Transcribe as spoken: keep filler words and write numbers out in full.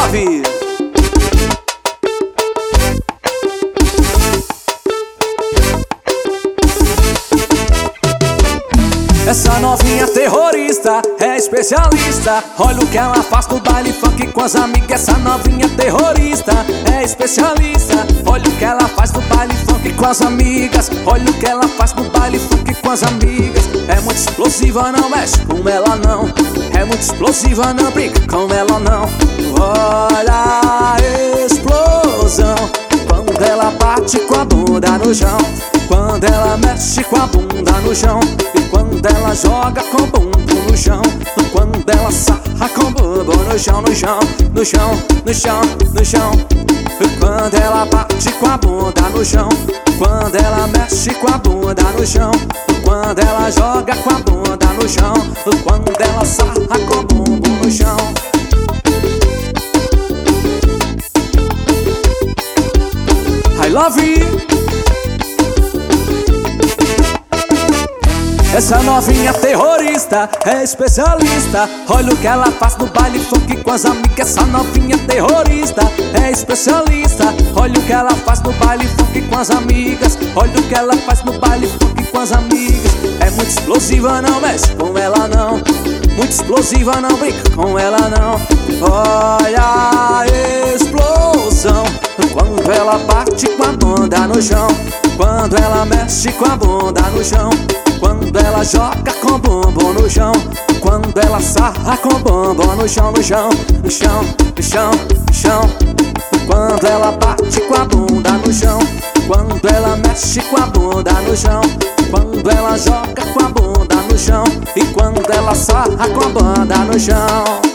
Love. Essa novinha terrorista é especialista. Olha o que ela faz no baile funk com as amigas. Essa novinha terrorista é especialista. Olha o que ela faz no baile funk com as amigas. Olha o que ela faz no baile funk com as amigas. É muito explosiva, não mexe com ela não. É muito explosiva, não brinca com ela não. Olha a explosão quando ela bate com a bunda no chão. Quando ela mexe com a bunda no chão. E quando ela joga com o bumbum no chão. Quando ela sarra com o bumbum no chão, no chão, no chão, no chão, no chão. E quando ela bate com a bunda no chão. Quando ela mexe com a bunda no chão. Quando ela joga com a bunda no chão. Quando ela sarra com o bumbum no chão. I love you. Essa novinha terrorista é especialista. Olha o que ela faz no baile funk com as amigas. Essa novinha terrorista é especialista. Olha o que ela faz no baile funk com as amigas. Olha o que ela faz no baile funk com as amigas. É muito explosiva, não mexe com ela não. Muito explosiva, não brinca com ela não. Olha a explosão quando ela bate com a bunda no chão. Quando ela mexe com a bunda no chão. Quando ela joga com o bumbum no chão. Quando ela sarra com o bumbum no chão, no chão, no chão, no chão, no chão. Quando ela bate com a bunda no chão. Quando ela mexe com a bunda no chão. Quando ela joga com a bunda no chão. E quando ela sarra com a bunda no chão.